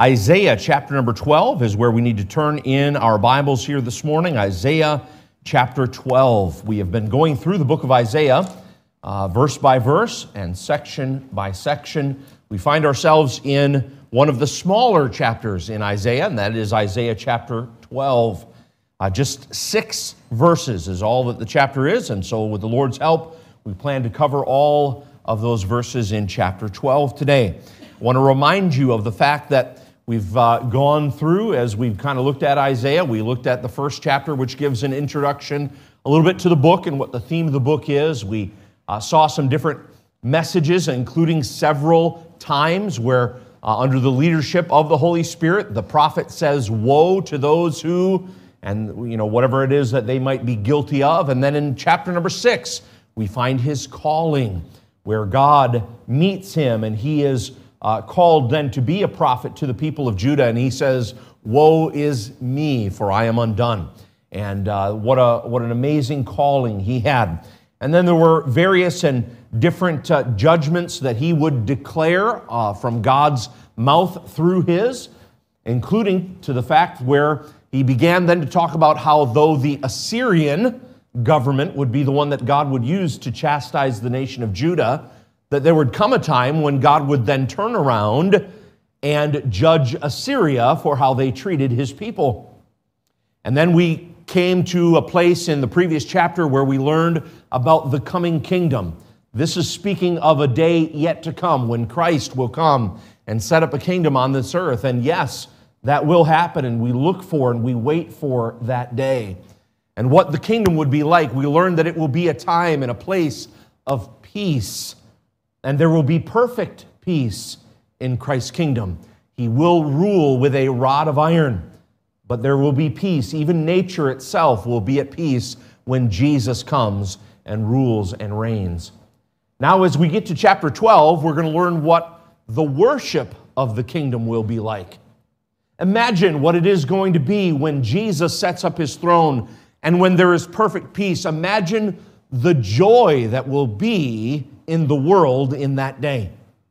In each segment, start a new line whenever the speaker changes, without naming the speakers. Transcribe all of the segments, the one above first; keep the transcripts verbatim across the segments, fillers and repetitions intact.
Isaiah chapter number twelve is where we need to turn in our Bibles here this morning. Isaiah chapter twelve. We have been going through the book of Isaiah, uh, verse by verse and section by section. We find ourselves in one of the smaller chapters in Isaiah, and that is Isaiah chapter twelve. Uh, just six verses is all that the chapter is, and so with the Lord's help, we plan to cover all of those verses in chapter twelve today. I want to remind you of the fact that we've uh, gone through, as we've kind of looked at Isaiah, we looked at the first chapter, which gives an introduction a little bit to the book and what the theme of the book is. We uh, saw some different messages, including several times where uh, under the leadership of the Holy Spirit, the prophet says, woe to those who, and you know, whatever it is that they might be guilty of. And then in chapter number six, we find his calling, where God meets him and he is Uh, called then to be a prophet to the people of Judah, and he says, woe is me, for I am undone. And uh, what a what an amazing calling he had. And then there were various and different uh, judgments that he would declare uh, from God's mouth through his, including to the fact where he began then to talk about how though the Assyrian government would be the one that God would use to chastise the nation of Judah, that there would come a time when God would then turn around and judge Assyria for how they treated his people. And then we came to a place in the previous chapter where we learned about the coming kingdom. This is speaking of a day yet to come when Christ will come and set up a kingdom on this earth. And yes, that will happen, and we look for and we wait for that day. And what the kingdom would be like, we learned that it will be a time and a place of peace. And there will be perfect peace in Christ's kingdom. He will rule with a rod of iron, but there will be peace. Even nature itself will be at peace when Jesus comes and rules and reigns. Now, as we get to chapter twelve, we're going to learn what the worship of the kingdom will be like. Imagine what it is going to be when Jesus sets up his throne and when there is perfect peace. Imagine the joy that will be in the world in that day.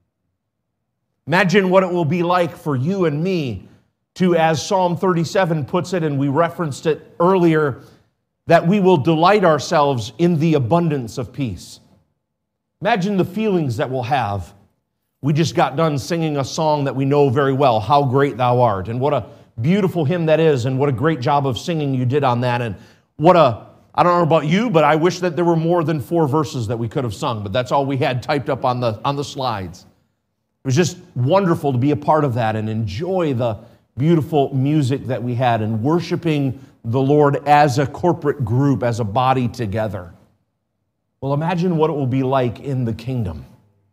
Imagine what it will be like for you and me to, as Psalm thirty-seven puts it, and we referenced it earlier, that we will delight ourselves in the abundance of peace. Imagine the feelings that we'll have. We just got done singing a song that we know very well, How Great Thou Art, and what a beautiful hymn that is, and what a great job of singing you did on that, and what a I don't know about you, but I wish that there were more than four verses that we could have sung, but that's all we had typed up on the, on the slides. It was just wonderful to be a part of that and enjoy the beautiful music that we had and worshiping the Lord as a corporate group, as a body together. Well, imagine what it will be like in the kingdom.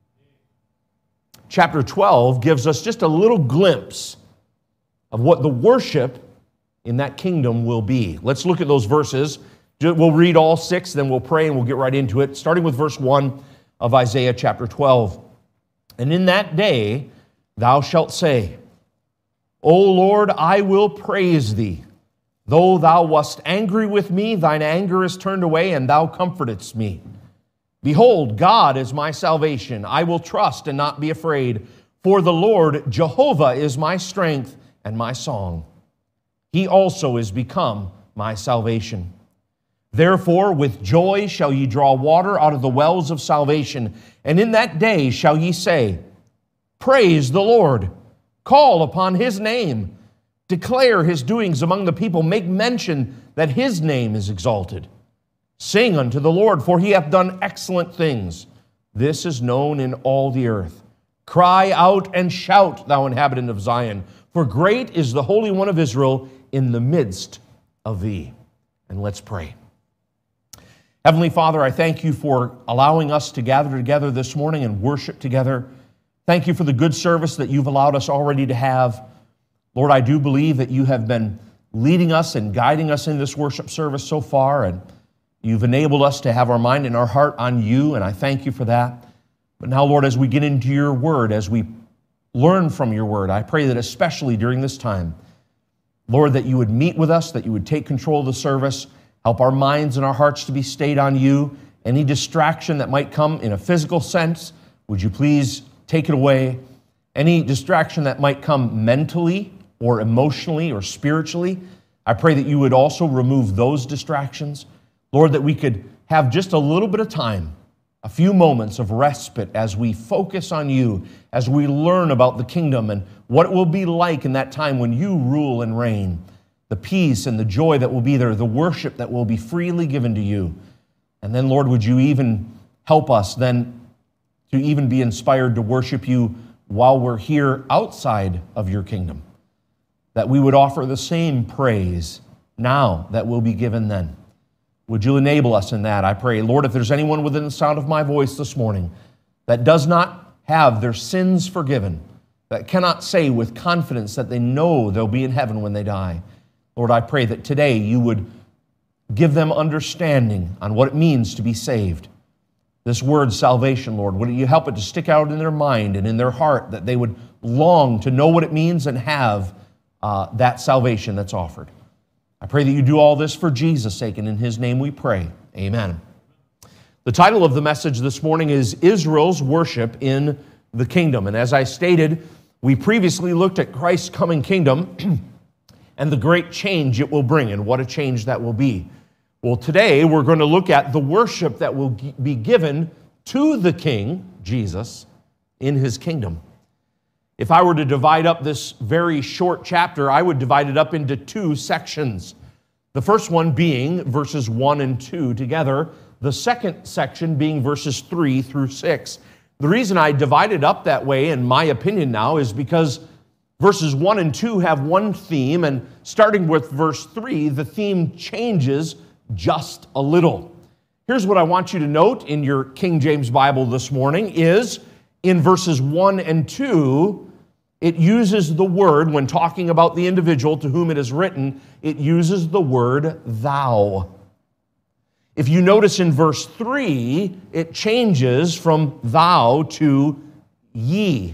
Chapter twelve gives us just a little glimpse of what the worship in that kingdom will be. Let's look at those verses. We'll read all six, then we'll pray and we'll get right into it, starting with verse one of Isaiah chapter twelve. And in that day thou shalt say, O Lord, I will praise thee. Though thou wast angry with me, thine anger is turned away, and thou comfortedst me. Behold, God is my salvation. I will trust and not be afraid. For the Lord Jehovah is my strength and my song. He also is become my salvation. Therefore, with joy shall ye draw water out of the wells of salvation. And in that day shall ye say, Praise the Lord. Call upon his name. Declare his doings among the people. Make mention that his name is exalted. Sing unto the Lord, for he hath done excellent things. This is known in all the earth. Cry out and shout, thou inhabitant of Zion, for great is the Holy One of Israel in the midst of thee. And let's pray. Heavenly Father, I thank you for allowing us to gather together this morning and worship together. Thank you for the good service that you've allowed us already to have. Lord, I do believe that you have been leading us and guiding us in this worship service so far, and you've enabled us to have our mind and our heart on you, and I thank you for that. But now, Lord, as we get into your word, as we learn from your word, I pray that especially during this time, Lord, that you would meet with us, that you would take control of the service, help our minds and our hearts to be stayed on you. Any distraction that might come in a physical sense, would you please take it away? any distraction that might come mentally or emotionally or spiritually, I pray that you would also remove those distractions. Lord, that we could have just a little bit of time, a few moments of respite as we focus on you, as we learn about the kingdom and what it will be like in that time when you rule and reign, the peace and the joy that will be there, the worship that will be freely given to you. And then, Lord, would you even help us then to even be inspired to worship you while we're here outside of your kingdom, that we would offer the same praise now that will be given then. Would you enable us in that, I pray. Lord, if there's anyone within the sound of my voice this morning that does not have their sins forgiven, that cannot say with confidence that they know they'll be in heaven when they die, Lord, I pray that today you would give them understanding on what it means to be saved. This word salvation, Lord, would you help it to stick out in their mind and in their heart, that they would long to know what it means and have uh, that salvation that's offered. I pray that you do all this for Jesus' sake, and in his name we pray. Amen. The title of the message this morning is Israel's Worship in the Kingdom. And as I stated, we previously looked at Christ's coming kingdom and the great change it will bring and what a change that will be. Well, today we're going to look at the worship that will be given to the King, Jesus, in his kingdom. If I were to divide up this very short chapter, I would divide it up into two sections. The first one being verses one and two together, the second section being verses three through six. The reason I divide it up that way, in my opinion now, is because verses one and two have one theme, and starting with verse three, the theme changes just a little. Here's what I want you to note in your King James Bible this morning is in verses one and two, it uses the word, when talking about the individual to whom it is written, it uses the word thou. If you notice in verse three, it changes from thou to ye.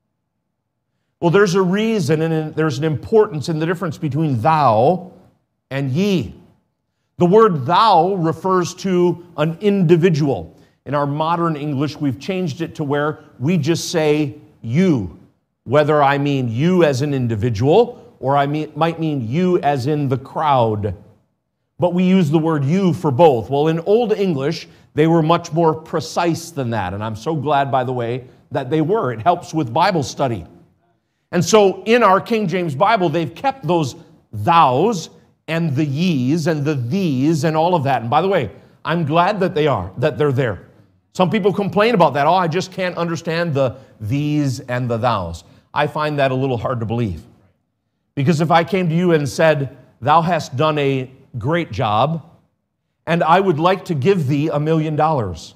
Well, there's a reason and there's an importance in the difference between thou and ye. The word thou refers to an individual. In our modern English, we've changed it to where we just say you, whether I mean you as an individual or I mean, might mean you as in the crowd. But we use the word you for both. Well, in Old English, they were much more precise than that. And I'm so glad, by the way, that they were. It helps with Bible study. And so in our King James Bible, they've kept those thous and the ye's and the these and all of that. And by the way, I'm glad that they are, that they're there. Some people complain about that. Oh, I just can't understand the these and the thous. I find that a little hard to believe. Because if I came to you and said, thou hast done a great job, and I would like to give thee a million dollars,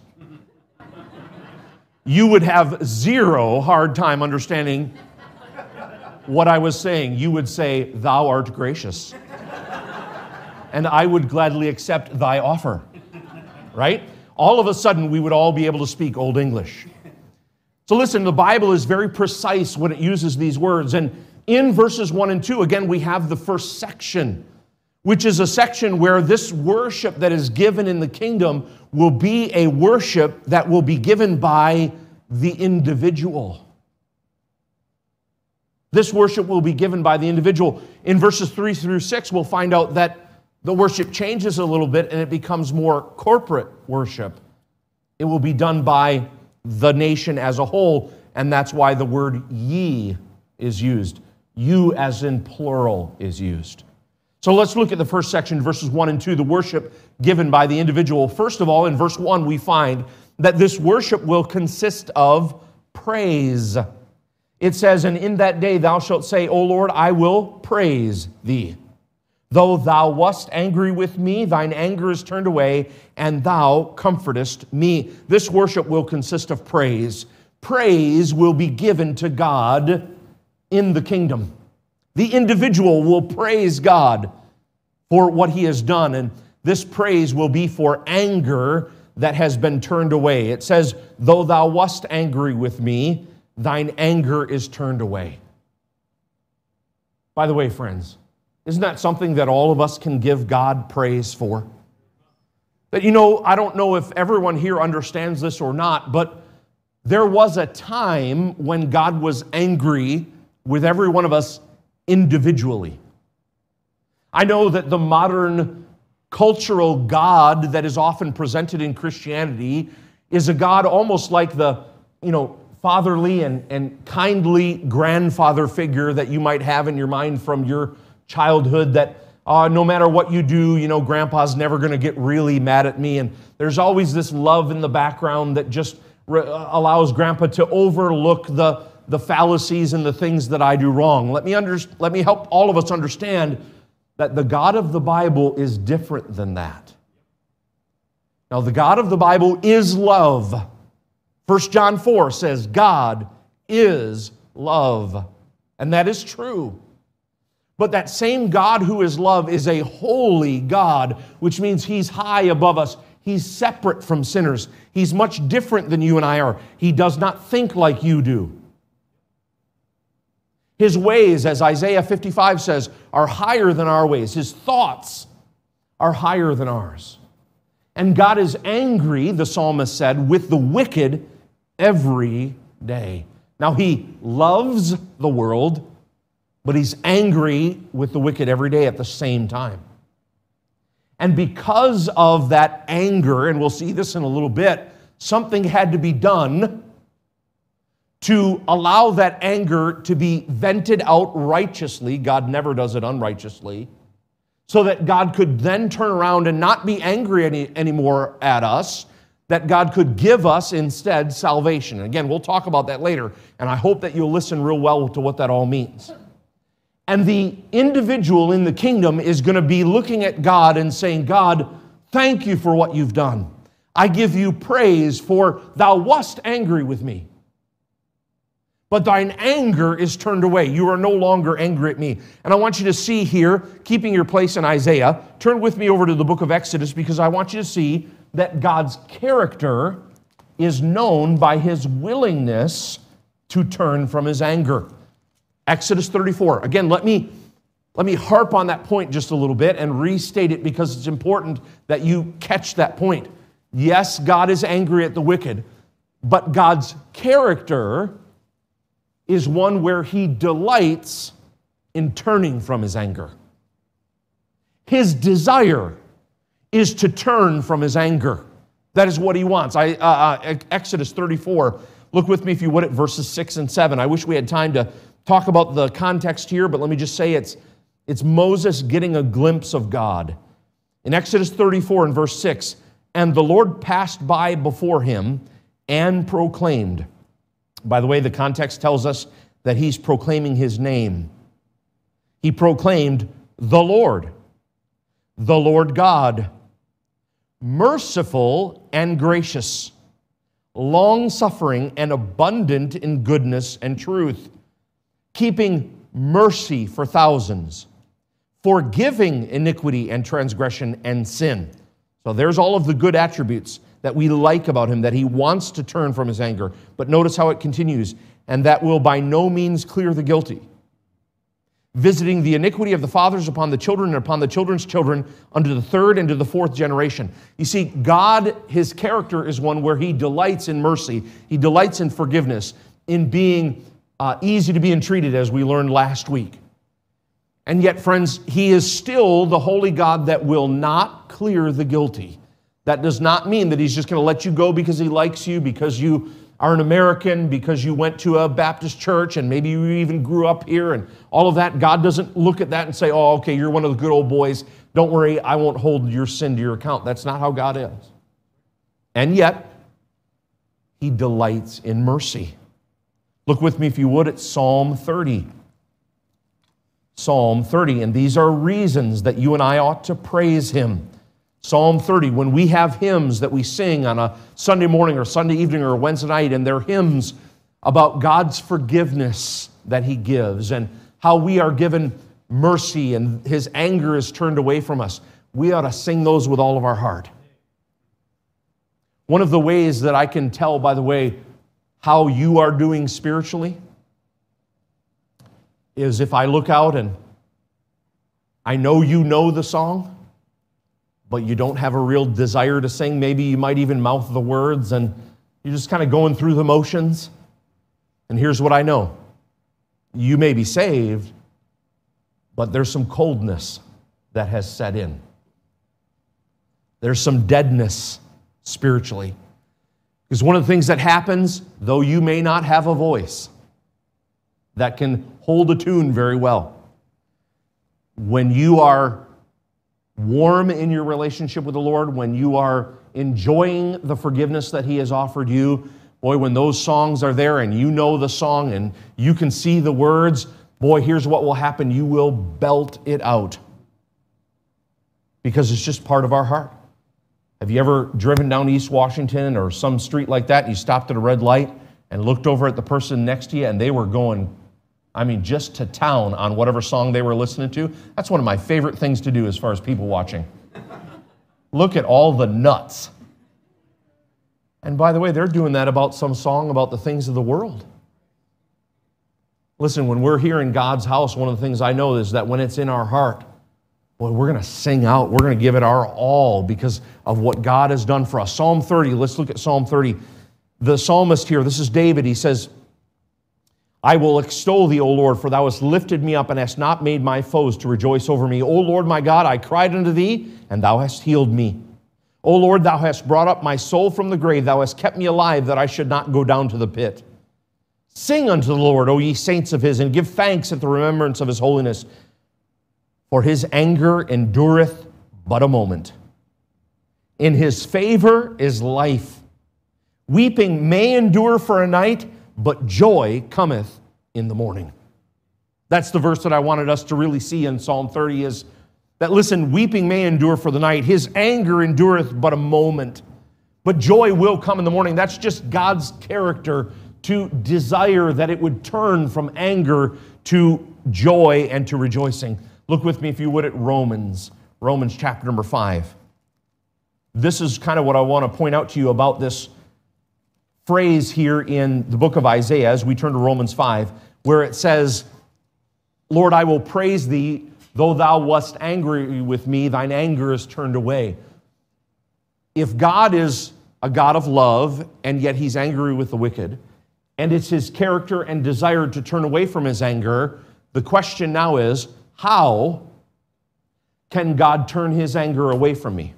you would have zero hard time understanding what I was saying. You would say, thou art gracious. And I would gladly accept thy offer. Right? All of a sudden, we would all be able to speak Old English. So listen, the Bible is very precise when it uses these words. And in verses one and two, again, we have the first section, which is a section where this worship that is given in the kingdom will be a worship that will be given by the individual. This worship will be given by the individual. In verses three through six, we'll find out that the worship changes a little bit and it becomes more corporate worship. It will be done by the nation as a whole, and that's why the word ye is used. You as in plural is used. So let's look at the first section, verses one and two, the worship given by the individual. First of all, in verse one, we find that this worship will consist of praise. It says, and in that day thou shalt say, O Lord, I will praise thee. Though thou wast angry with me, thine anger is turned away, and thou comfortest me. This worship will consist of praise. Praise will be given to God in the kingdom. The individual will praise God for what he has done, and this praise will be for anger that has been turned away. It says, though thou wast angry with me, thine anger is turned away. By the way, friends, isn't that something that all of us can give God praise for? That, you know, I don't know if everyone here understands this or not, but there was a time when God was angry with every one of us individually. I know that the modern cultural God that is often presented in Christianity is a God almost like the, you know, fatherly and, and kindly grandfather figure that you might have in your mind from your childhood, that uh, no matter what you do, you know, grandpa's never going to get really mad at me. And there's always this love in the background that just re- allows grandpa to overlook the, the fallacies and the things that I do wrong. Let me, under, let me help all of us understand that the God of the Bible is different than that. Now, the God of the Bible is love. First John four says, God is love. And that is true. But that same God who is love is a holy God, which means He's high above us. He's separate from sinners. He's much different than you and I are. He does not think like you do. His ways, as Isaiah fifty-five says, are higher than our ways. His thoughts are higher than ours. And God is angry, the psalmist said, with the wicked every day. Now, He loves the world, but He's angry with the wicked every day at the same time. And because of that anger, and we'll see this in a little bit, something had to be done to allow that anger to be vented out righteously. God never does it unrighteously. So that God could then turn around and not be angry any, anymore at us, that God could give us instead salvation. And again, we'll talk about that later, and I hope that you'll listen real well to what that all means. And the individual in the kingdom is going to be looking at God and saying, God, thank you for what you've done. I give you praise, for thou wast angry with me. But thine anger is turned away. You are no longer angry at me. And I want you to see here, keeping your place in Isaiah, turn with me over to the book of Exodus, because I want you to see that God's character is known by His willingness to turn from His anger. Exodus thirty-four. Again, let me, let me harp on that point just a little bit and restate it, because it's important that you catch that point. Yes, God is angry at the wicked, but God's character is one where He delights in turning from His anger. His desire is to turn from His anger. That is what He wants. I, uh, uh, Exodus thirty-four, look with me if you would at verses six and seven. I wish we had time to talk about the context here, but let me just say it's, it's Moses getting a glimpse of God. In Exodus thirty-four and verse six, and the Lord passed by before him and proclaimed. By the way, the context tells us that he's proclaiming His name. He proclaimed, the Lord, the Lord God, merciful and gracious, long-suffering and abundant in goodness and truth, keeping mercy for thousands, forgiving iniquity and transgression and sin. So there's all of the good attributes that we like about Him, that He wants to turn from His anger. But notice how it continues, and that will by no means clear the guilty, visiting the iniquity of the fathers upon the children and upon the children's children unto the third and to the fourth generation. You see, God, His character is one where He delights in mercy. He delights in forgiveness, in being uh, easy to be entreated, as we learned last week. And yet, friends, He is still the holy God that will not clear the guilty. That does not mean that He's just going to let you go because He likes you, because you are an American, because you went to a Baptist church and maybe you even grew up here and all of that. God doesn't look at that and say, oh, okay, you're one of the good old boys. Don't worry, I won't hold your sin to your account. That's not how God is. And yet, He delights in mercy. Look with me, if you would, at Psalm thirty. Psalm thirty, and these are reasons that you and I ought to praise Him. Psalm thirty, when we have hymns that we sing on a Sunday morning or Sunday evening or Wednesday night, and they're hymns about God's forgiveness that He gives and how we are given mercy and His anger is turned away from us, we ought to sing those with all of our heart. One of the ways that I can tell, by the way, how you are doing spiritually is if I look out and I know you know the song, but you don't have a real desire to sing. Maybe you might even mouth the words, and You're just kind of going through the motions. And here's what I know. You may be saved, but there's some coldness that has set in. There's some deadness spiritually. Because one of the things that happens, though you may not have a voice that can hold a tune very well, when you are warm in your relationship with the Lord, when you are enjoying the forgiveness that He has offered you, boy, when those songs are there and you know the song and you can see the words, boy, here's what will happen. You will belt it out because it's just part of our heart. Have you ever driven down East Washington or some street like that and you stopped at a red light and looked over at the person next to you and they were going, I mean, just to town on whatever song they were listening to? That's one of my favorite things to do as far as people watching. Look at all the nuts. And by the way, they're doing that about some song about the things of the world. Listen, when we're here in God's house, one of the things I know is that when it's in our heart, boy, we're going to sing out. We're going to give it our all because of what God has done for us. Psalm thirty, let's look at Psalm thirty. The psalmist here, this is David, he says, I will extol thee, O Lord, for thou hast lifted me up and hast not made my foes to rejoice over me. O Lord my God, I cried unto thee, and thou hast healed me. O Lord, thou hast brought up my soul from the grave. Thou hast kept me alive that I should not go down to the pit. Sing unto the Lord, O ye saints of His, and give thanks at the remembrance of His holiness. For His anger endureth but a moment. In His favor is life. Weeping may endure for a night, but joy cometh in the morning. That's the verse that I wanted us to really see in Psalm thirty is that, listen, weeping may endure for the night. His anger endureth but a moment, but joy will come in the morning. That's just God's character to desire that it would turn from anger to joy and to rejoicing. Look with me, if you would, at Romans, Romans chapter number five. This is kind of what I want to point out to you about this phrase here in the book of Isaiah as we turn to Romans five, where it says, Lord, I will praise thee, though thou wast angry with me, thine anger is turned away. If God is a God of love, and yet He's angry with the wicked, and it's His character and desire to turn away from His anger, the question now is, how can God turn His anger away from me?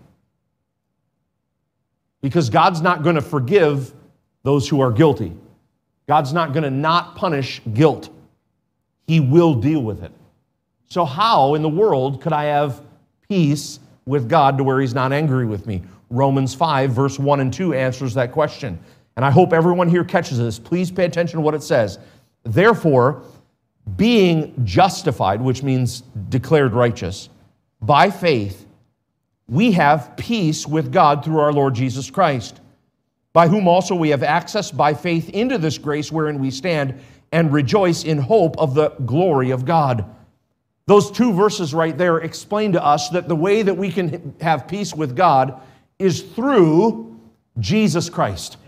Because God's not going to forgive those who are guilty. God's not going to not punish guilt. He will deal with it. So how in the world could I have peace with God to where He's not angry with me? Romans five, verse one and two answers that question. And I hope everyone here catches this. Please pay attention to what it says. Therefore, being justified, which means declared righteous, by faith, we have peace with God through our Lord Jesus Christ, by whom also we have access by faith into this grace wherein we stand and rejoice in hope of the glory of God. Those two verses right there explain to us that the way that we can have peace with God is through Jesus Christ.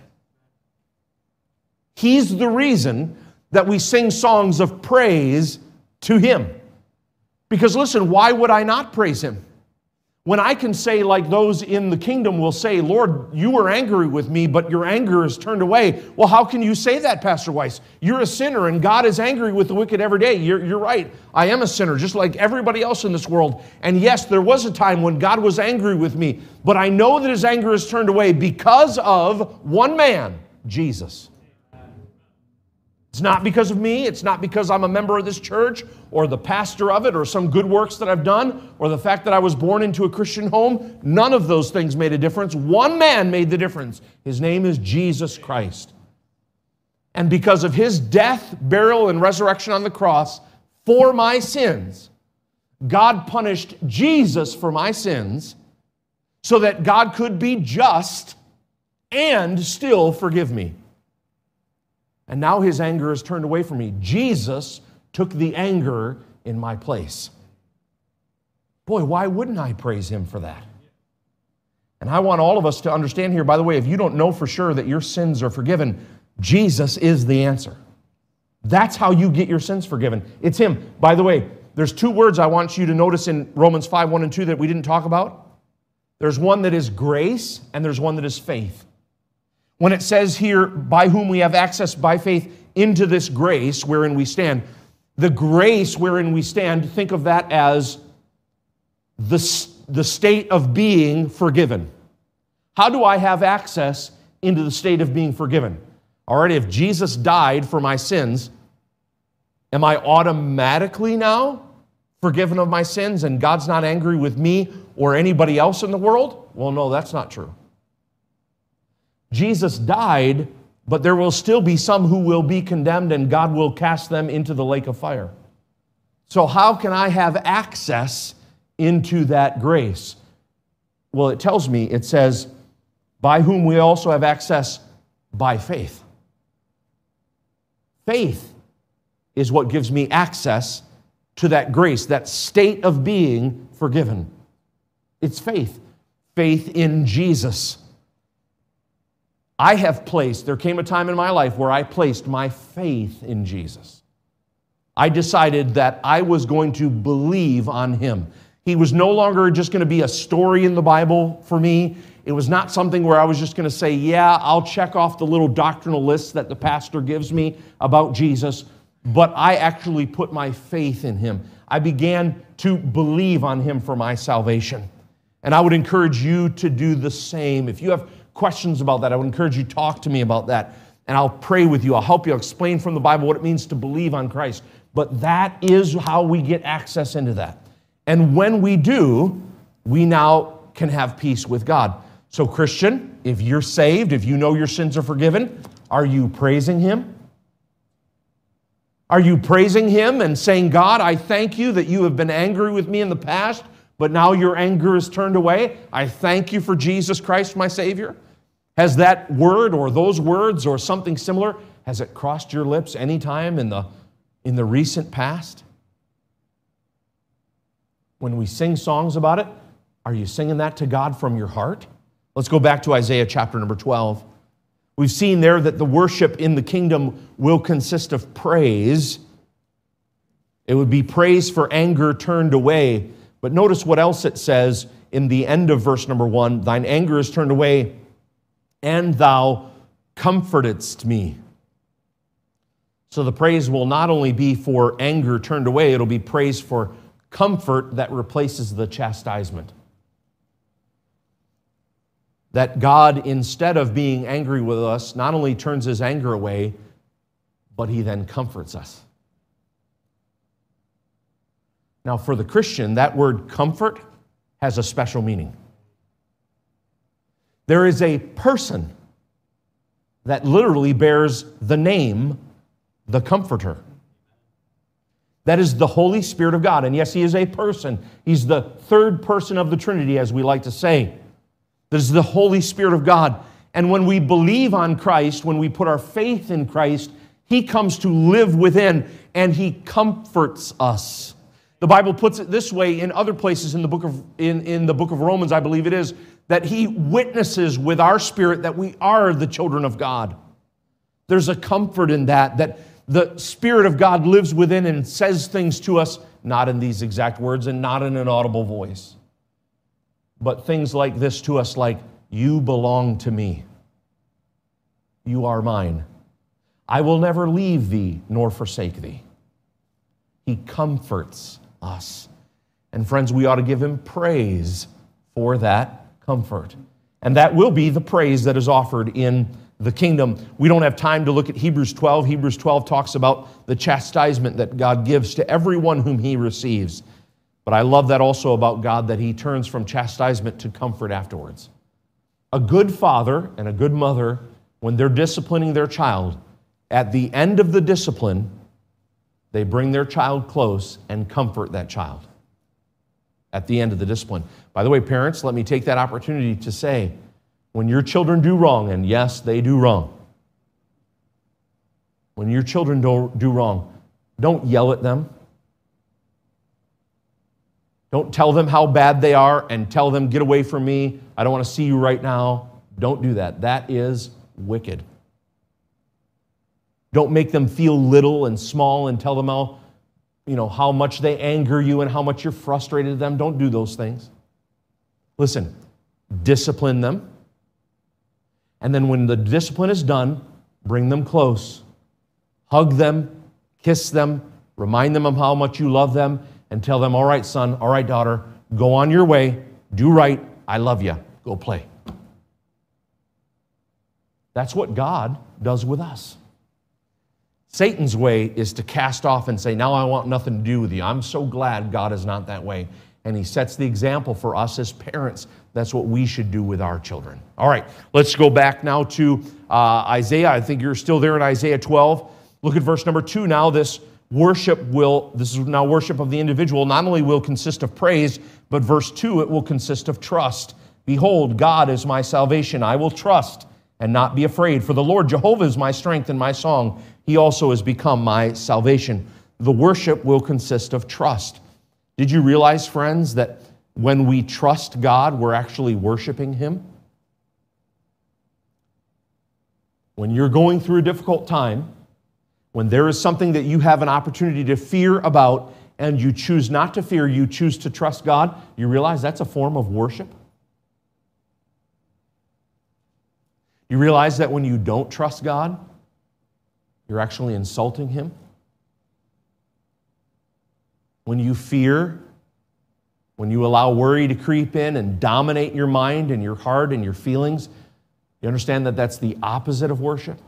He's the reason that we sing songs of praise to Him. Because listen, why would I not praise Him? When I can say, like those in the kingdom will say, Lord, you were angry with me, but your anger is turned away. Well, how can you say that, Pastor Weiss? You're a sinner, and God is angry with the wicked every day. You're, you're right. I am a sinner, just like everybody else in this world. And yes, there was a time when God was angry with me, but I know that His anger is turned away because of one man, Jesus. It's not because of me. It's not because I'm a member of this church or the pastor of it or some good works that I've done or the fact that I was born into a Christian home. None of those things made a difference. One man made the difference. His name is Jesus Christ. And because of His death, burial, and resurrection on the cross for my sins, God punished Jesus for my sins so that God could be just and still forgive me. And now His anger is turned away from me. Jesus took the anger in my place. Boy, why wouldn't I praise Him for that? And I want all of us to understand here, by the way, if you don't know for sure that your sins are forgiven, Jesus is the answer. That's how you get your sins forgiven. It's Him. By the way, there's two words I want you to notice in Romans five, one and two that we didn't talk about. There's one that is grace, and there's one that is faith. When it says here, by whom we have access by faith into this grace wherein we stand, the grace wherein we stand, think of that as the, the state of being forgiven. How do I have access into the state of being forgiven? All right, if Jesus died for my sins, am I automatically now forgiven of my sins and God's not angry with me or anybody else in the world? Well, no, that's not true. Jesus died, but there will still be some who will be condemned and God will cast them into the lake of fire. So how can I have access into that grace? Well, it tells me, it says, by whom we also have access by faith. Faith is what gives me access to that grace, that state of being forgiven. It's faith. Faith in Jesus. I have placed, there came a time in my life where I placed my faith in Jesus. I decided that I was going to believe on Him. He was no longer just going to be a story in the Bible for me. It was not something where I was just going to say, yeah, I'll check off the little doctrinal list that the pastor gives me about Jesus, but I actually put my faith in Him. I began to believe on Him for my salvation. And I would encourage you to do the same. If you have questions about that, I would encourage you to talk to me about that. And I'll pray with you. I'll help you explain from the Bible what it means to believe on Christ. But that is how we get access into that. And when we do, we now can have peace with God. So Christian, if you're saved, if you know your sins are forgiven, are you praising Him? Are you praising Him and saying, God, I thank you that you have been angry with me in the past, but now your anger is turned away. I thank you for Jesus Christ, my Savior. Has that word or those words or something similar, has it crossed your lips any time in the, in the recent past? When we sing songs about it, are you singing that to God from your heart? Let's go back to Isaiah chapter number twelve. We've seen there that the worship in the kingdom will consist of praise. It would be praise for anger turned away. But notice what else it says in the end of verse number one. Thine anger is turned away, and thou comfortedst me. So the praise will not only be for anger turned away, it'll be praise for comfort that replaces the chastisement. That God, instead of being angry with us, not only turns His anger away, but He then comforts us. Now, for the Christian, that word comfort has a special meaning. There is a person that literally bears the name, the Comforter. That is the Holy Spirit of God. And yes, He is a person. He's the third person of the Trinity, as we like to say. This is the Holy Spirit of God. And when we believe on Christ, when we put our faith in Christ, He comes to live within and He comforts us. The Bible puts it this way in other places in the book of, in, in the book of Romans, I believe it is, that He witnesses with our spirit that we are the children of God. There's a comfort in that, that the Spirit of God lives within and says things to us, not in these exact words and not in an audible voice, but things like this to us, like, you belong to me. You are mine. I will never leave thee nor forsake thee. He comforts us. And friends, we ought to give Him praise for that comfort. And that will be the praise that is offered in the kingdom. We don't have time to look at Hebrews twelve. Hebrews twelve talks about the chastisement that God gives to everyone whom He receives. But I love that also about God, that He turns from chastisement to comfort afterwards. A good father and a good mother, when they're disciplining their child, at the end of the discipline, they bring their child close and comfort that child at the end of the discipline. By the way, parents, let me take that opportunity to say, when your children do wrong, and yes, they do wrong, when your children don't do wrong, don't yell at them. Don't tell them how bad they are and tell them, get away from me. I don't want to see you right now. Don't do that. That is wicked. Don't make them feel little and small and tell them how, you know, how much they anger you and how much you're frustrated at them. Don't do those things. Listen, discipline them. And then when the discipline is done, bring them close. Hug them, kiss them, remind them of how much you love them, and tell them, all right, son, all right, daughter, go on your way, do right, I love you, go play. That's what God does with us. Satan's way is to cast off and say, now I want nothing to do with you. I'm so glad God is not that way. And he sets the example for us as parents. That's what we should do with our children. All right, let's go back now to uh, Isaiah. I think you're still there in Isaiah twelve. Look at verse number two now. This worship will, this is now worship of the individual, not only will consist of praise, but verse two, it will consist of trust. Behold, God is my salvation. I will trust and not be afraid. For the Lord Jehovah is my strength and my song. He also has become my salvation. The worship will consist of trust. Did you realize, friends, that when we trust God, we're actually worshiping Him? When you're going through a difficult time, when there is something that you have an opportunity to fear about, and you choose not to fear, you choose to trust God, you realize that's a form of worship? You realize that when you don't trust God, you're actually insulting Him? When you fear, when you allow worry to creep in and dominate your mind and your heart and your feelings, you understand that that's the opposite of worship?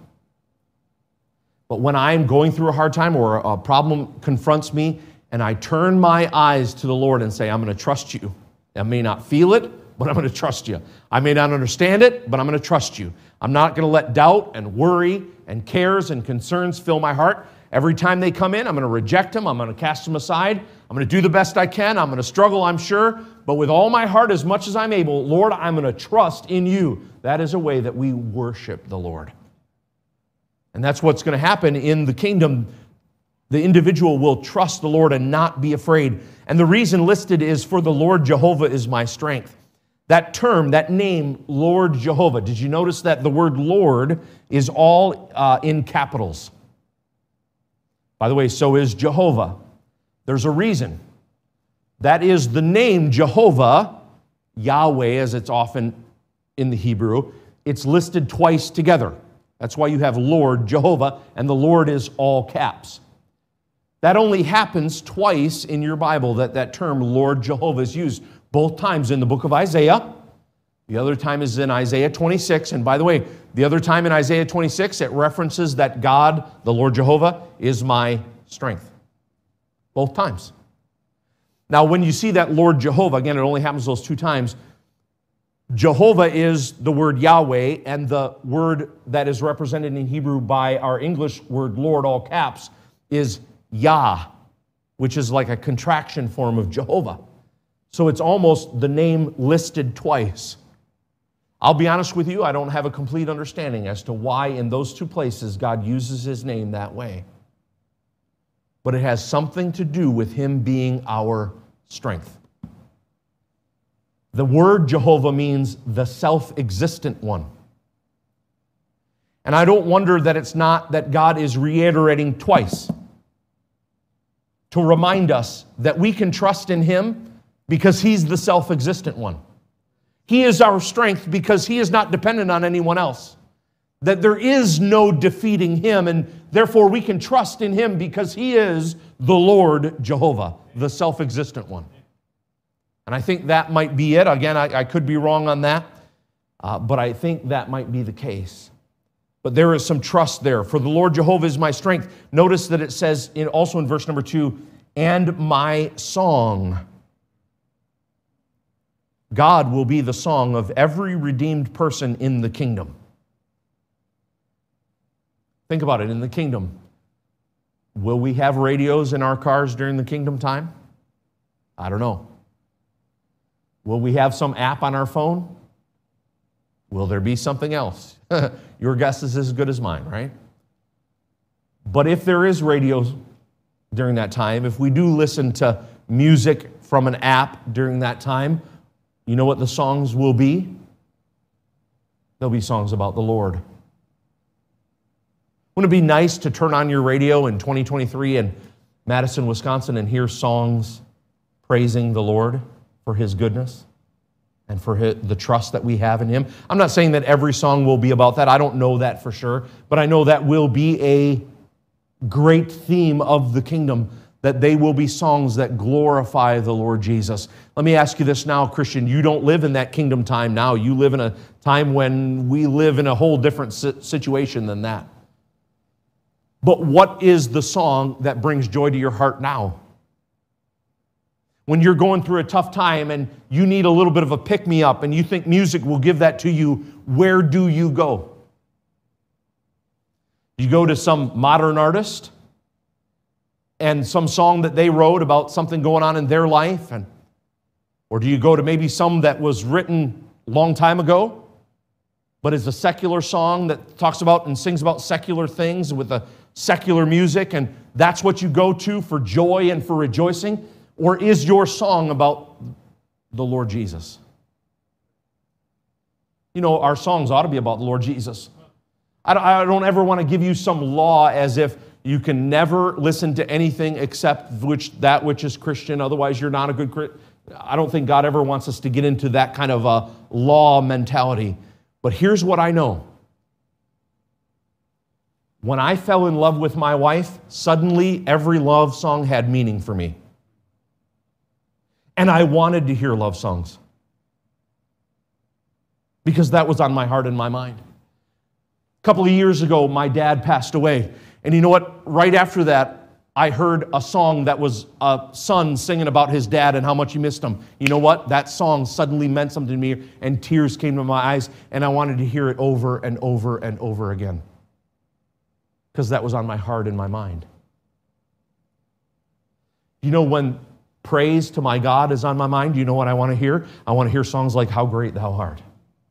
But when I'm going through a hard time or a problem confronts me and I turn my eyes to the Lord and say, I'm going to trust you. I may not feel it, but I'm going to trust you. I may not understand it, but I'm going to trust you. I'm not going to let doubt and worry and cares and concerns fill my heart. Every time they come in, I'm going to reject them. I'm going to cast them aside. I'm going to do the best I can. I'm going to struggle, I'm sure. But with all my heart, as much as I'm able, Lord, I'm going to trust in you. That is a way that we worship the Lord. And that's what's going to happen in the kingdom. The individual will trust the Lord and not be afraid. And the reason listed is, for the Lord Jehovah is my strength. That term, that name, Lord Jehovah, did you notice that the word Lord is all uh, in capitals? By the way, so is Jehovah. There's a reason. That is the name Jehovah, Yahweh, as it's often in the Hebrew. It's listed twice together. That's why you have Lord Jehovah, and the Lord is all caps. That only happens twice in your Bible, that that term Lord Jehovah is used. Both times in the book of Isaiah. The other time is in Isaiah twenty-six. And by the way, the other time in Isaiah twenty-six, it references that God, the Lord Jehovah, is my strength. Both times. Now, when you see that Lord Jehovah, again, it only happens those two times. Jehovah is the word Yahweh, and the word that is represented in Hebrew by our English word Lord, all caps, is Yah, which is like a contraction form of Jehovah. So it's almost the name listed twice. I'll be honest with you, I don't have a complete understanding as to why in those two places God uses His name that way. But it has something to do with Him being our strength. The word Jehovah means the self-existent one. And I don't wonder that it's not that God is reiterating twice to remind us that we can trust in Him because He's the self-existent one. He is our strength because He is not dependent on anyone else. That there is no defeating Him, and therefore we can trust in Him because He is the Lord Jehovah, the self-existent one. And I think that might be it. Again, I, I could be wrong on that, uh, but I think that might be the case. But there is some trust there. For the Lord Jehovah is my strength. Notice that it says in, also in verse number two, and my song. God will be the song of every redeemed person in the kingdom. Think about it, in the kingdom. Will we have radios in our cars during the kingdom time? I don't know. Will we have some app on our phone? Will there be something else? Your guess is as good as mine, right? But if there is radio during that time, if we do listen to music from an app during that time, you know what the songs will be? They'll be songs about the Lord. Wouldn't it be nice to turn on your radio in twenty twenty-three in Madison, Wisconsin, and hear songs praising the Lord for His goodness and for his, the trust that we have in Him. I'm not saying that every song will be about that. I don't know that for sure, but I know that will be a great theme of the kingdom, that they will be songs that glorify the Lord Jesus. Let me ask you this now, Christian. You don't live in that kingdom time now. You live in a time when we live in a whole different situation than that. But what is the song that brings joy to your heart now? When you're going through a tough time and you need a little bit of a pick-me-up and you think music will give that to you, where do you go? You go to some modern artist and some song that they wrote about something going on in their life? And, or do you go to maybe some that was written a long time ago, but is a secular song that talks about and sings about secular things with a secular music, and that's what you go to for joy and for rejoicing? Or is your song about the Lord Jesus? You know, our songs ought to be about the Lord Jesus. I don't, I don't ever want to give you some law as if you can never listen to anything except which that which is Christian, otherwise you're not a good Christian. I don't think God ever wants us to get into that kind of a law mentality. But here's what I know. When I fell in love with my wife, suddenly every love song had meaning for me. And I wanted to hear love songs because that was on my heart and my mind. A couple of years ago, my dad passed away. And you know what? Right after that, I heard a song that was a son singing about his dad and how much he missed him. You know what? That song suddenly meant something to me, and tears came to my eyes, and I wanted to hear it over and over and over again because that was on my heart and my mind. You know, when praise to my God is on my mind, you know what I want to hear? I want to hear songs like How Great Thou Art.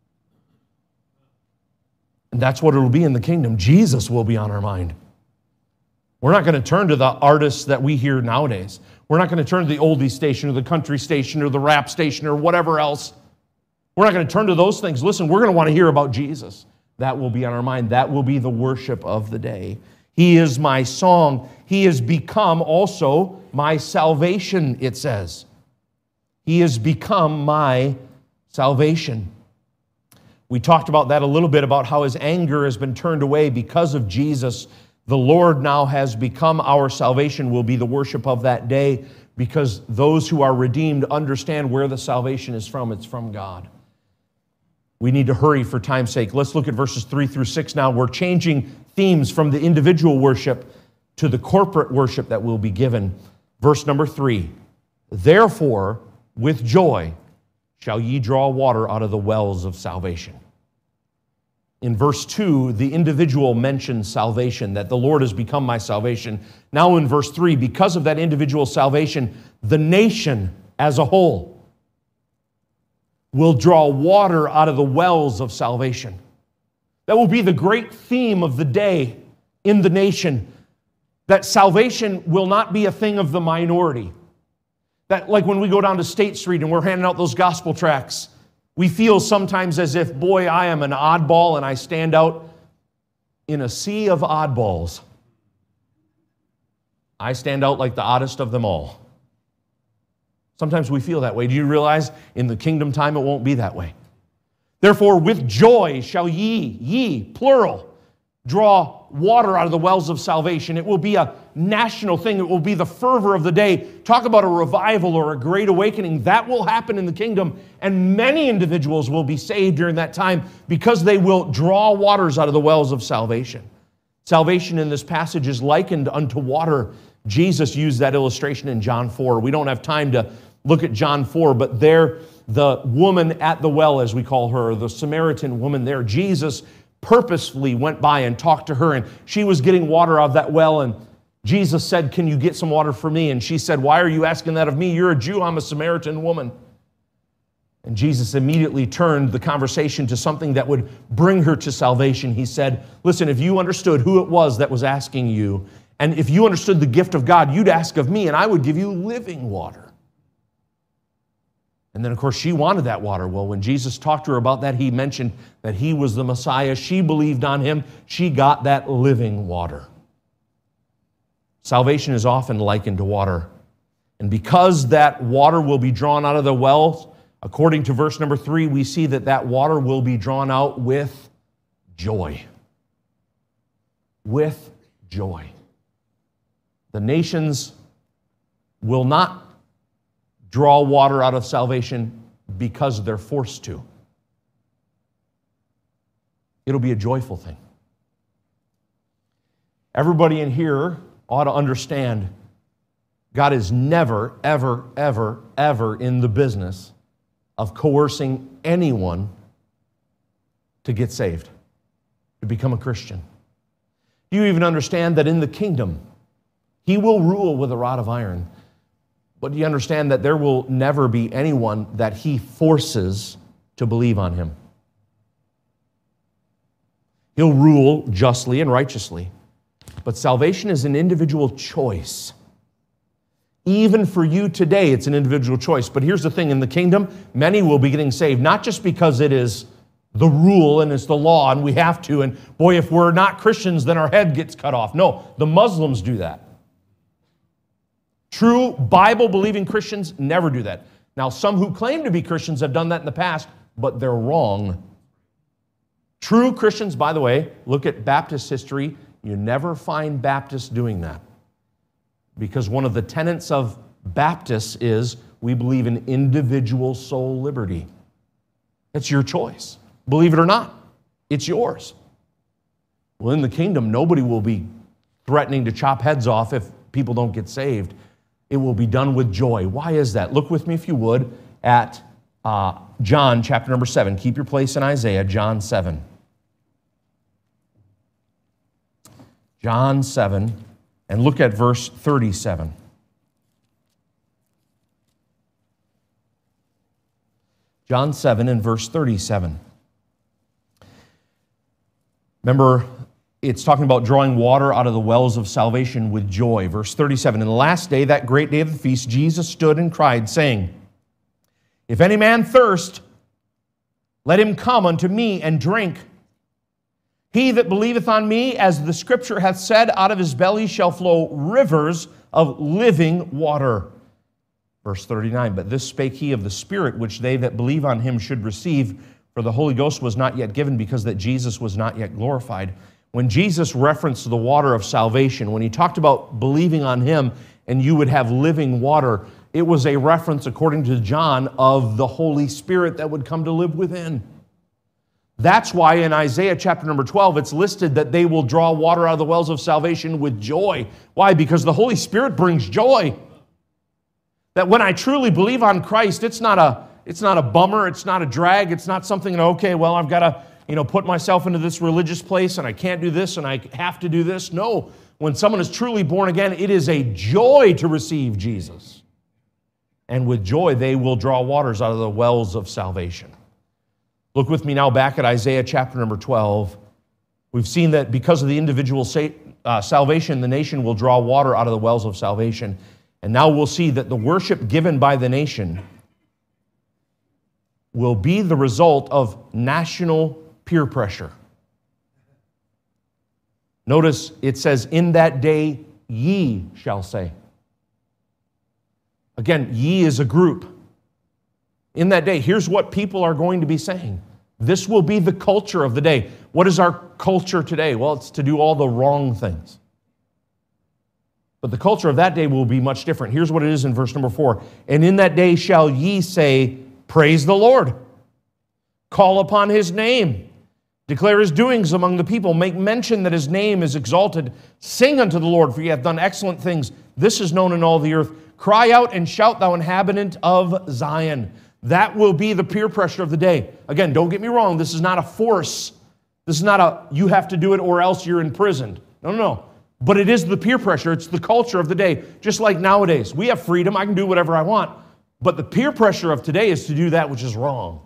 And that's what it will be in the kingdom. Jesus will be on our mind. We're not going to turn to the artists that we hear nowadays. We're not going to turn to the oldie station or the country station or the rap station or whatever else. We're not going to turn to those things. Listen, we're going to want to hear about Jesus. That will be on our mind. That will be the worship of the day. He is my song. He has become also my salvation, it says. He has become my salvation. We talked about that a little bit, about how His anger has been turned away because of Jesus. The Lord now has become our salvation, will be the worship of that day, because those who are redeemed understand where the salvation is from. It's from God. We need to hurry for time's sake. Let's look at verses three through six now. We're changing themes from the individual worship to the corporate worship that will be given. Verse number three, therefore, with joy shall ye draw water out of the wells of salvation. In verse two, the individual mentions salvation, that the Lord has become my salvation. Now in verse three, because of that individual salvation, the nation as a whole will draw water out of the wells of salvation. That will be the great theme of the day in the nation, that salvation will not be a thing of the minority. That, like when we go down to State Street and we're handing out those gospel tracts, we feel sometimes as if, boy, I am an oddball and I stand out in a sea of oddballs. I stand out like the oddest of them all. Sometimes we feel that way. Do you realize in the kingdom time it won't be that way? Therefore, with joy shall ye, ye, plural, draw water out of the wells of salvation. It will be a national thing. It will be the fervor of the day. Talk about a revival or a great awakening. That will happen in the kingdom, and many individuals will be saved during that time because they will draw waters out of the wells of salvation. Salvation in this passage is likened unto water. Jesus used that illustration in John four. We don't have time to look at John four, but there, the woman at the well, as we call her, the Samaritan woman there, Jesus purposefully went by and talked to her, and she was getting water out of that well, and Jesus said, "Can you get some water for me?" And she said, "Why are you asking that of me? You're a Jew, I'm a Samaritan woman." And Jesus immediately turned the conversation to something that would bring her to salvation. He said, "Listen, if you understood who it was that was asking you, and if you understood the gift of God, you'd ask of me, and I would give you living water." And then, of course, she wanted that water. Well, when Jesus talked to her about that, He mentioned that He was the Messiah. She believed on Him. She got that living water. Salvation is often likened to water. And because that water will be drawn out of the wells According to verse number three, we see that that water will be drawn out with joy. With joy. The nations will not draw water out of salvation because they're forced to. It'll be a joyful thing. Everybody in here ought to understand God is never, ever, ever, ever in the business of coercing anyone to get saved, to become a Christian. Do you even understand that in the kingdom, He will rule with a rod of iron? But do you understand that there will never be anyone that He forces to believe on Him? He'll rule justly and righteously. But salvation is an individual choice. Even for you today, it's an individual choice. But here's the thing, in the kingdom, many will be getting saved, not just because it is the rule and it's the law and we have to, and boy, if we're not Christians, then our head gets cut off. No, the Muslims do that. True Bible-believing Christians never do that. Now, some who claim to be Christians have done that in the past, but they're wrong. True Christians, by the way, look at Baptist history, you never find Baptists doing that. Because one of the tenets of Baptists is we believe in individual soul liberty. It's your choice. Believe it or not, it's yours. Well, in the kingdom, nobody will be threatening to chop heads off if people don't get saved. It will be done with joy. Why is that? Look with me, if you would, at uh, John chapter number seven. Keep your place in Isaiah, John seven. John seven, and look at verse thirty-seven. John seven and verse thirty-seven. Remember, it's talking about drawing water out of the wells of salvation with joy. Verse thirty-seven, in the last day, that great day of the feast, Jesus stood and cried, saying, if any man thirst, let him come unto me and drink. He that believeth on me, as the Scripture hath said, out of his belly shall flow rivers of living water. Verse thirty-nine, but this spake he of the Spirit, which they that believe on him should receive, for the Holy Ghost was not yet given, because that Jesus was not yet glorified. When Jesus referenced the water of salvation, when he talked about believing on him and you would have living water, it was a reference, according to John, of the Holy Spirit that would come to live within. That's why in Isaiah chapter number twelve, it's listed that they will draw water out of the wells of salvation with joy. Why? Because the Holy Spirit brings joy. That when I truly believe on Christ, it's not a, it's not a bummer, it's not a drag, it's not something, okay, well, I've got to, you know, put myself into this religious place and I can't do this and I have to do this. No, when someone is truly born again, it is a joy to receive Jesus. And with joy, they will draw waters out of the wells of salvation. Look with me now back at Isaiah chapter number twelve. We've seen that because of the individual sa- uh, salvation, the nation will draw water out of the wells of salvation. And now we'll see that the worship given by the nation will be the result of national peer pressure. Notice it says, in that day ye shall say. Again, ye is a group. In that day, here's what people are going to be saying. This will be the culture of the day. What is our culture today? Well, it's to do all the wrong things. But the culture of that day will be much different. Here's what it is in verse number four. And in that day shall ye say, praise the Lord. Call upon his name. Declare his doings among the people. Make mention that his name is exalted. Sing unto the Lord, for he hath done excellent things. This is known in all the earth. Cry out and shout, thou inhabitant of Zion. That will be the peer pressure of the day. Again, don't get me wrong. This is not a force. This is not a, you have to do it or else you're imprisoned. No, no, no. But it is the peer pressure. It's the culture of the day. Just like nowadays. We have freedom. I can do whatever I want. But the peer pressure of today is to do that which is wrong.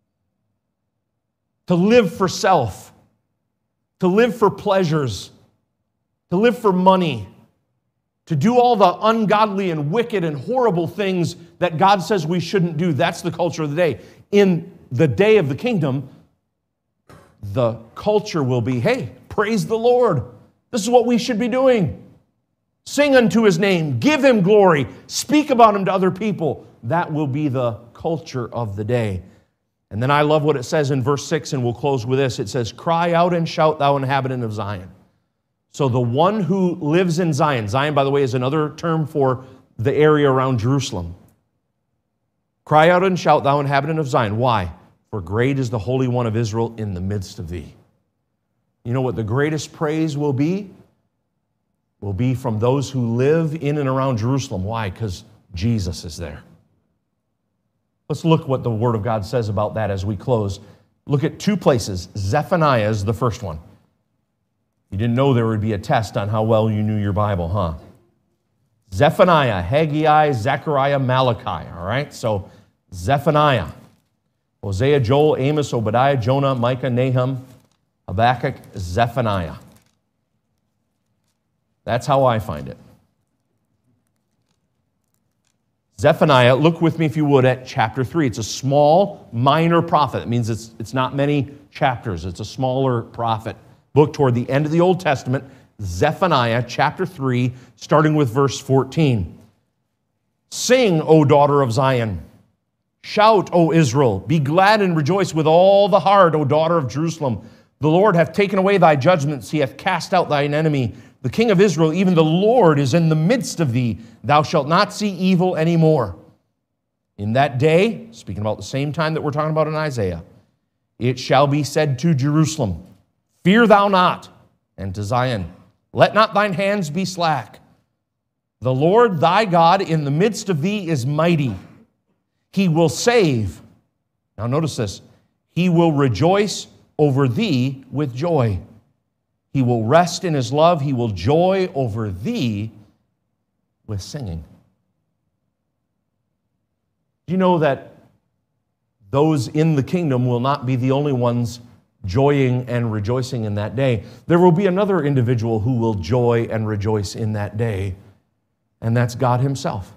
To live for self. To live for pleasures. To live for money. To do all the ungodly and wicked and horrible things that God says we shouldn't do. That's the culture of the day. In the day of the kingdom, the culture will be, hey, praise the Lord. This is what we should be doing. Sing unto his name. Give him glory. Speak about him to other people. That will be the culture of the day. And then I love what it says in verse six, and we'll close with this. It says, cry out and shout, thou inhabitant of Zion. So the one who lives in Zion, Zion, by the way, is another term for the area around Jerusalem. Cry out and shout, thou inhabitant of Zion. Why? For great is the Holy One of Israel in the midst of thee. You know what the greatest praise will be? Will be from those who live in and around Jerusalem. Why? Because Jesus is there. Let's look what the Word of God says about that as we close. Look at two places. Zephaniah is the first one. You didn't know there would be a test on how well you knew your Bible, huh? Zephaniah, Haggai, Zechariah, Malachi, all right? So Zephaniah, Hosea, Joel, Amos, Obadiah, Jonah, Micah, Nahum, Habakkuk, Zephaniah. That's how I find it. Zephaniah, look with me if you would at chapter three. It's a small, minor prophet. It means it's, it's not many chapters. It's a smaller prophet. Book toward the end of the Old Testament, Zephaniah chapter three, starting with verse fourteen. Sing, O daughter of Zion. Shout, O Israel. Be glad and rejoice with all the heart, O daughter of Jerusalem. The Lord hath taken away thy judgments. He hath cast out thine enemy. The King of Israel, even the Lord, is in the midst of thee. Thou shalt not see evil any more. In that day, speaking about the same time that we're talking about in Isaiah, it shall be said to Jerusalem, fear thou not, and to Zion, let not thine hands be slack. The Lord thy God in the midst of thee is mighty. He will save. Now notice this. He will rejoice over thee with joy. He will rest in his love. He will joy over thee with singing. Do you know that those in the kingdom will not be the only ones joying and rejoicing in that day? There will be another individual who will joy and rejoice in that day, and that's God himself.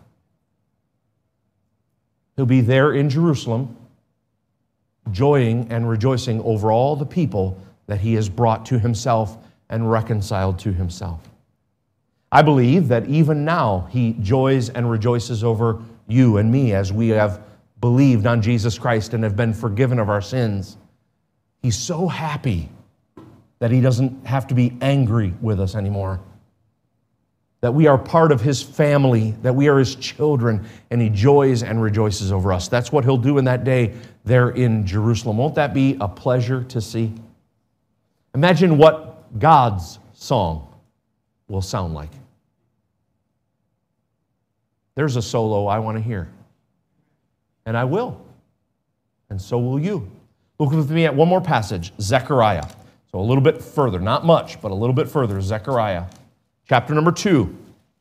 He'll be there in Jerusalem, joying and rejoicing over all the people that he has brought to himself and reconciled to himself. I believe that even now he joys and rejoices over you and me as we have believed on Jesus Christ and have been forgiven of our sins. He's so happy that he doesn't have to be angry with us anymore, that we are part of his family, that we are his children, and he joys and rejoices over us. That's what he'll do in that day there in Jerusalem. Won't that be a pleasure to see? Imagine what God's song will sound like. There's a solo I want to hear. And I will. And so will you. Look with me at one more passage, Zechariah. So a little bit further, not much, but a little bit further, Zechariah. Chapter number two.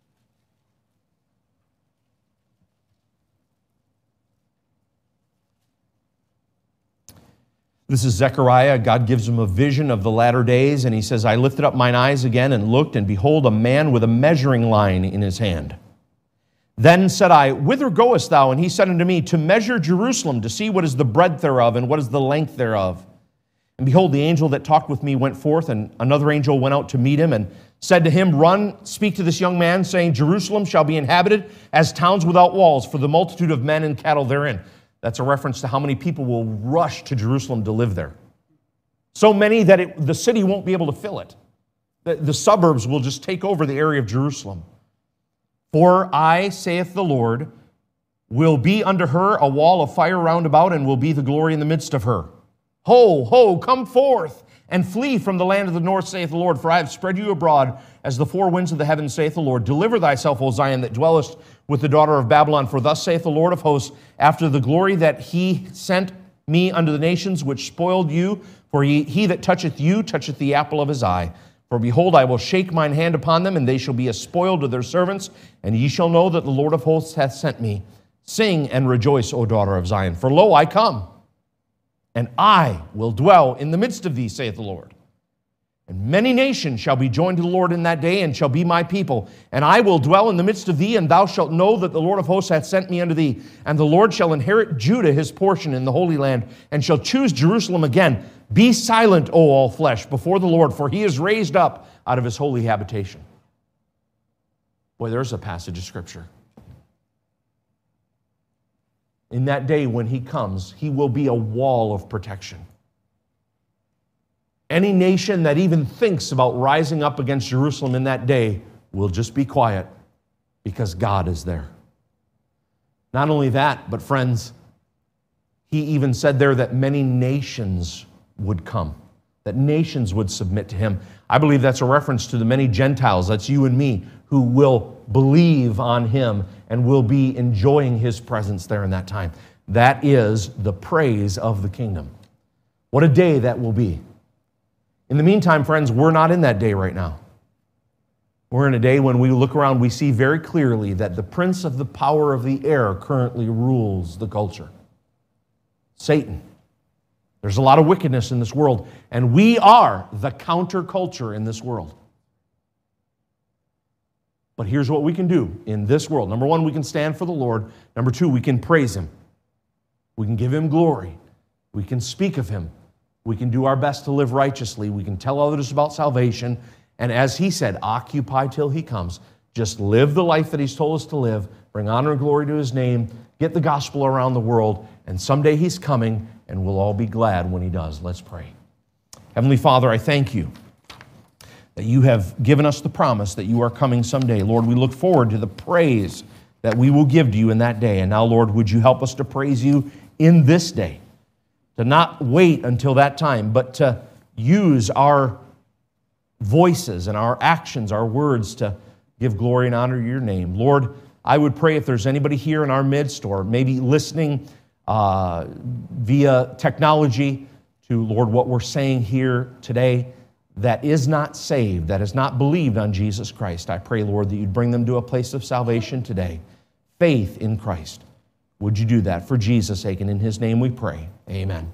This is Zechariah. God gives him a vision of the latter days, and he says, I lifted up mine eyes again and looked, and behold, a man with a measuring line in his hand. Then said I, whither goest thou? And he said unto me, to measure Jerusalem, to see what is the breadth thereof, and what is the length thereof. And behold, the angel that talked with me went forth, and another angel went out to meet him, and said to him, run, speak to this young man, saying, Jerusalem shall be inhabited as towns without walls, for the multitude of men and cattle therein. That's a reference to how many people will rush to Jerusalem to live there. So many that it, the city won't be able to fill it. The, the suburbs will just take over the area of Jerusalem. For I, saith the Lord, will be unto her a wall of fire round about, and will be the glory in the midst of her. Ho, ho, come forth, and flee from the land of the north, saith the Lord, for I have spread you abroad as the four winds of the heavens, saith the Lord. Deliver thyself, O Zion, that dwellest with the daughter of Babylon, for thus saith the Lord of hosts, after the glory that he sent me unto the nations which spoiled you, for he, he that toucheth you toucheth the apple of his eye. For behold, I will shake mine hand upon them, and they shall be a spoil to their servants, and ye shall know that the Lord of hosts hath sent me. Sing and rejoice, O daughter of Zion, for lo, I come, and I will dwell in the midst of thee, saith the Lord. And many nations shall be joined to the Lord in that day, and shall be my people. And I will dwell in the midst of thee, and thou shalt know that the Lord of hosts hath sent me unto thee. And the Lord shall inherit Judah his portion in the Holy Land, and shall choose Jerusalem again. Be silent, O all flesh, before the Lord, for he is raised up out of his holy habitation. Boy, there's a passage of Scripture. in that day when he comes, he will be a wall of protection. Any nation that even thinks about rising up against Jerusalem in that day will just be quiet because God is there. Not only that, but friends, he even said there that many nations would come, that nations would submit to him. I believe that's a reference to the many Gentiles, that's you and me, who will believe on him and will be enjoying his presence there in that time. That is the praise of the kingdom. What a day that will be. In the meantime, friends, we're not in that day right now. We're in a day when we look around, we see very clearly that the prince of the power of the air currently rules the culture. Satan. There's a lot of wickedness in this world, and we are the counterculture in this world. But here's what we can do in this world. Number one, we can stand for the Lord. Number two, we can praise him. We can give him glory. We can speak of him. We can do our best to live righteously. We can tell others about salvation. And as he said, occupy till he comes. Just live the life that he's told us to live. Bring honor and glory to his name. Get the gospel around the world. And someday he's coming, and we'll all be glad when he does. Let's pray. Heavenly Father, I thank you that you have given us the promise that you are coming someday. Lord, we look forward to the praise that we will give to you in that day. And now, Lord, would you help us to praise you in this day, to not wait until that time, but to use our voices and our actions, our words to give glory and honor to your name. Lord, I would pray if there's anybody here in our midst or maybe listening uh, via technology to, Lord, what we're saying here today, that is not saved, that has not believed on Jesus Christ, I pray, Lord, that you'd bring them to a place of salvation today. Faith in Christ. Would you do that for Jesus' sake? And in his name we pray. Amen.